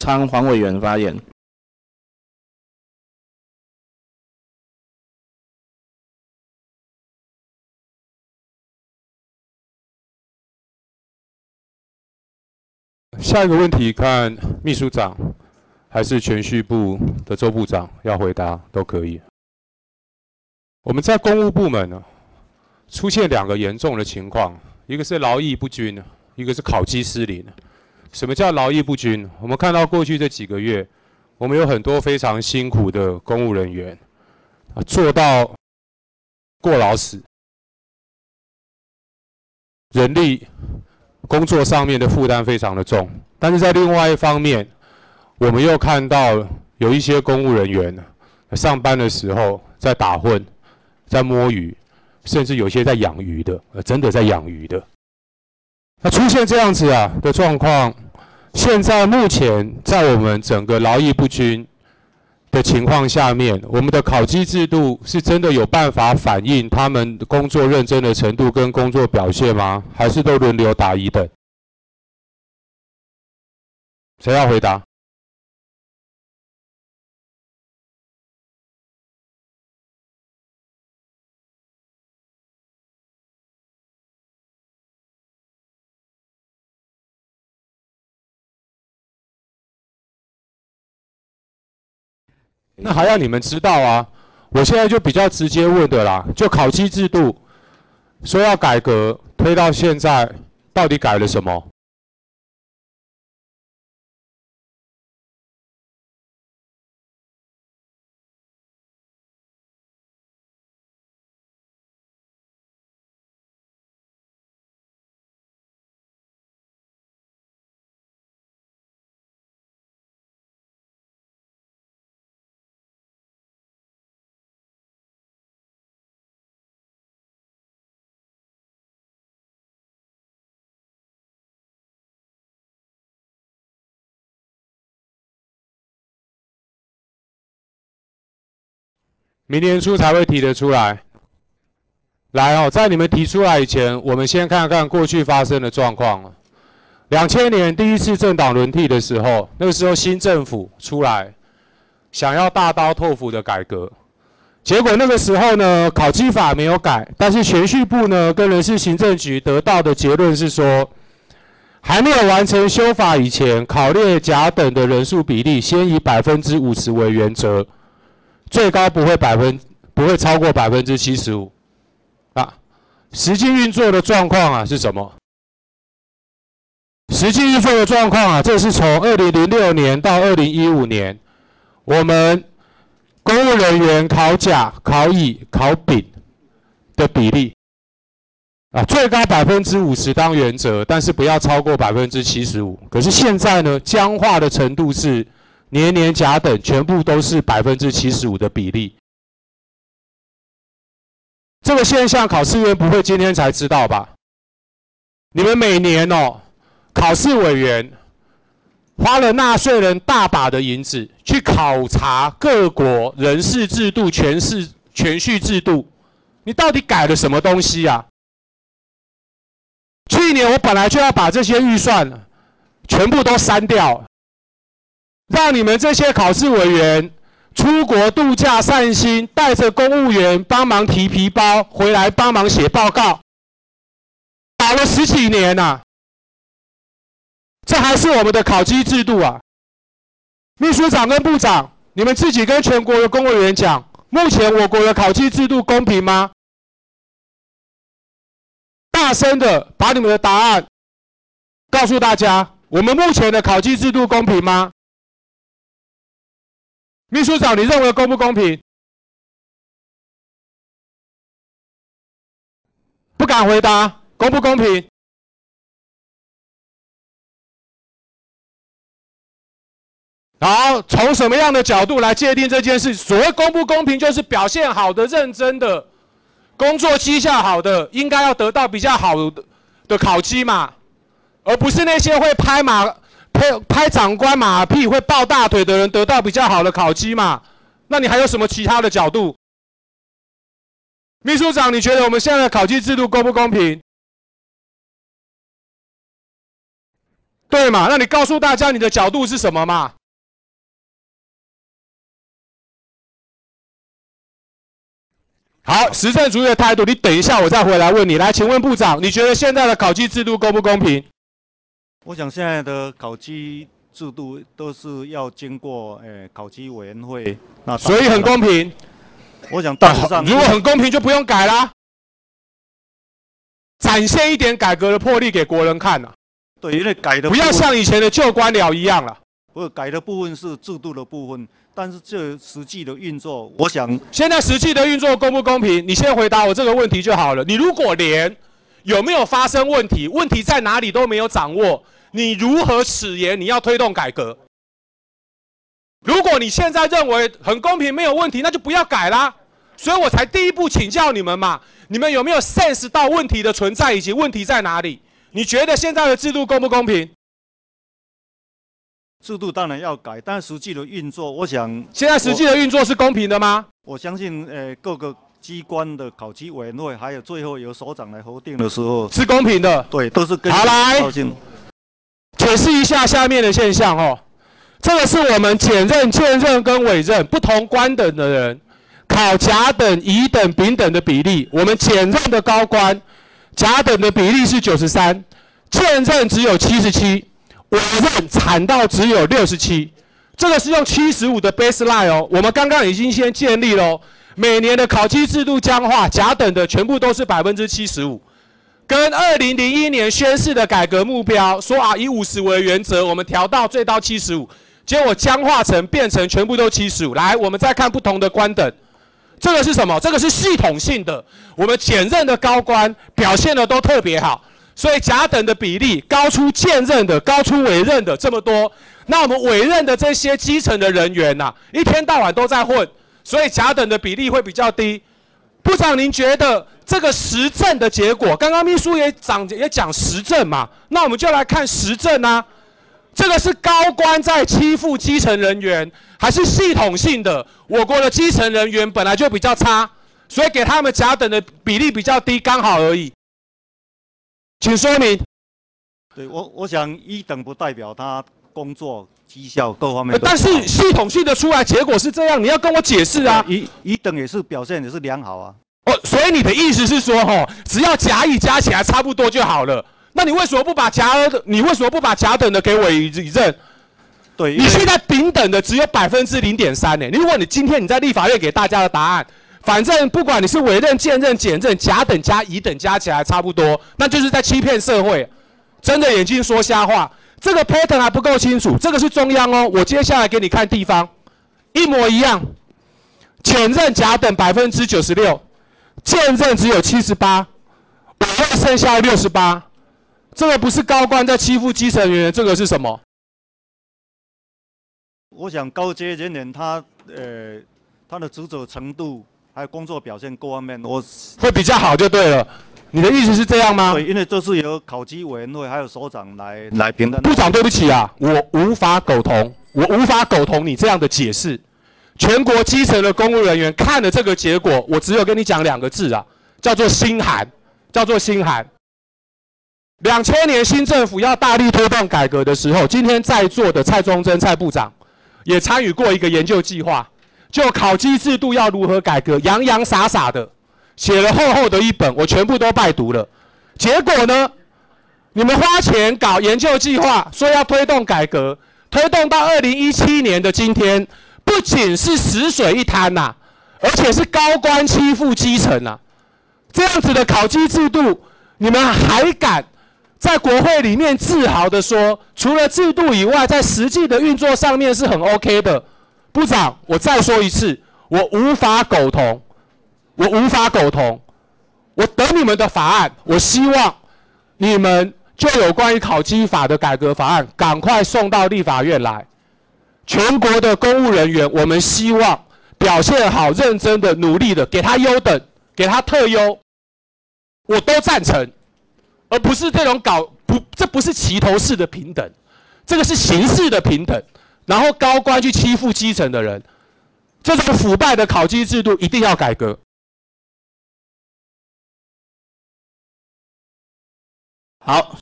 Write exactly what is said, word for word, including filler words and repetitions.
昌黄委员发言。 下一个问题看秘书长还是铨叙部的周部长要回答都可以。我们在公务部门呢，出现两个严重的情况，一个是劳逸不均，一个是考绩失灵。什么叫劳逸不均？我们看到过去这几个月，我们有很多非常辛苦的公务人员，做到过劳死，人力工作上面的负担非常的重。但是在另外一方面，我们又看到有一些公务人员上班的时候在打混，在摸鱼，甚至有些在养鱼的，真的在养鱼的。那出现这样子啊的状况，现在目前在我们整个劳逸不均的情况下面，我们的考绩制度是真的有办法反映他们工作认真的程度跟工作表现吗？还是都轮流打一等？谁要回答？那还要你们知道啊！我现在就比较直接问的啦，就考绩制度说要改革，推到现在，到底改了什么？明年初才会提得出来。来哦，在你们提出来以前，我们先看看过去发生的状况。两千年第一次政党轮替的时候，那个时候新政府出来，想要大刀阔斧的改革，结果那个时候呢，考绩法没有改，但是铨叙部呢跟人事行政局得到的结论是说，还没有完成修法以前，考列甲等的人数比例，先以百分之五十为原则。最高不会百分不会超过百分之七十五，啊，实际运作的状况啊是什么？实际运作的状况啊，这是从二零零六年到二零一五年，我们公务人员考甲、考乙、考丙的比例，啊，最高百分之五十当原则，但是不要超过百分之七十五。可是现在呢，僵化的程度是。年年甲等全部都是百分之七十五的比例，这个现象考试院不会今天才知道吧？你们每年哦，考试委员花了纳税人大把的银子去考察各国人事制度、权势铨叙制度，你到底改了什么东西啊？去年我本来就要把这些预算全部都删掉。让你们这些考试委员出国度假散心，带着公务员帮忙提皮包回来帮忙写报告，搞了十几年啊，这还是我们的考绩制度啊！秘书长跟部长，你们自己跟全国的公务员讲，目前我国的考绩制度公平吗？大声的把你们的答案告诉大家，我们目前的考绩制度公平吗？秘书长，你认为公不公平？不敢回答，公不公平？好，从什么样的角度来界定这件事？所谓公不公平，就是表现好的、认真的、工作绩效好的，应该要得到比较好的的考绩嘛，而不是那些会拍马拍拍长官马屁、会抱大腿的人得到比较好的考绩嘛。那你还有什么其他的角度？秘书长，你觉得我们现在的考绩制度公不公平？ 对嘛？那你告诉大家你的角度是什么嘛？好，实证主义的态度，你等一下我再回来问你。来，请问部长，你觉得现在的考绩制度公不公平？ 我想现在的考绩制度都是要经过诶、呃、考绩委员会，那所以很公平。 我想大致上、 啊，如果很公平就不用改啦，展现一点改革的魄力给国人看啊。 对，因为改的不要像以前的旧官僚一样了。 不是改的部分是制度的部分，但是这实际的运作，我想现在实际的运作公不公平？你先回答我这个问题就好了。你如果连有没有发生问题、问题在哪里都没有掌握，你如何齿言你要推动改革？如果你现在认为很公平没有问题，那就不要改啦。所以我才第一步请教你们嘛，你们有没有 sense 到问题的存在以及问题在哪里？你觉得现在的制度公不公平？ 制度当然要改，但实际的运作，我想现在实际的运作是公平的吗？ 我相信，呃，各个机关的考绩委员会，还有最后由首长来核定的时候， 是公平的。 对，都是根据好来解释一下下面的现象哦。这个是我们检任、荐任跟委任不同官等的人考甲等、乙等、丙等的比例。我们检任的高官，甲等的比例是九十三，荐任只有七十七。委任惨到只有六十七，这个是用七十五的 baseline 哦。我们刚刚已经先建立了、哦，每年的考绩制度僵化，甲等的全部都是百分之七十五，跟二零零一年宣示的改革目标说啊，以五十为原则，我们调到最高七十五，结果僵化成变成全部都七十五。来，我们再看不同的官等，这个是什么？这个是系统性的，我们检任的高官表现的都特别好。所以甲等的比例高出荐任的，高出委任的这么多，那我们委任的这些基层的人员呐、啊，一天到晚都在混，所以甲等的比例会比较低。部长，您觉得这个实证的结果，刚刚秘书也讲也讲实证嘛，那我们就来看实证啊。这个是高官在欺负基层人员，还是系统性的？我国的基层人员本来就比较差，所以给他们甲等的比例比较低，刚好而已。请说明。 对我，我想一等不代表他工作绩效各方面。 但是系统性的出来结果是这样，你要跟我解释啊。 一一等也是表现也是良好啊。 哦，所以你的意思是说，吼，只要甲乙加起来差不多就好了。那你为什么不把甲的，你为什么不把甲等的给委任？ 对， 你现在丙等的只有百分之零点三呢。如果你今天你在立法院给大家的答案。反正不管你是委任、荐任、检任，甲等加乙等加起来差不多，那就是在欺骗社会，睁着眼睛说瞎话。这个 pattern 还不够清楚，这个是中央哦。我接下来给你看地方，一模一样。检任甲等百分之九十六，荐任只有七十八，委任剩下六十八。这个不是高官在欺负基层人员，这个是什么？ 我想高阶人员他呃他的职责程度。还有工作表现各方面，我会比较好就对了。你的意思是这样吗？ 对，因为这是由考绩委员会还有首长来来评论。 部长，对不起啊，我无法苟同，我无法苟同你这样的解释。全国基层的公务人员看了这个结果，我只有跟你讲两个字啊，叫做心寒，叫做心寒。两千年新政府要大力推动改革的时候，今天在座的蔡宗珍蔡部长也参与过一个研究计划。就考绩制度要如何改革，洋洋洒洒的写了厚厚的一本，我全部都拜读了。结果呢，你们花钱搞研究计划，说要推动改革，推动到二零一七年的今天，不仅是死水一滩呐、啊，而且是高官欺负基层啊。这样子的考绩制度，你们还敢在国会里面自豪的说，除了制度以外，在实际的运作上面是很 OK 的。部长，我再说一次，我无法苟同，我无法苟同。我等你们的法案，我希望你们就有关于考绩法的改革法案，赶快送到立法院来。全国的公务人员，我们希望表现好、认真的、努力的，给他优等，给他特优，我都赞成，而不是这种搞不，这不是齐头式的平等，这个是形式的平等。然后高官去欺负基层的人，这种腐败的考绩制度一定要改革。 好。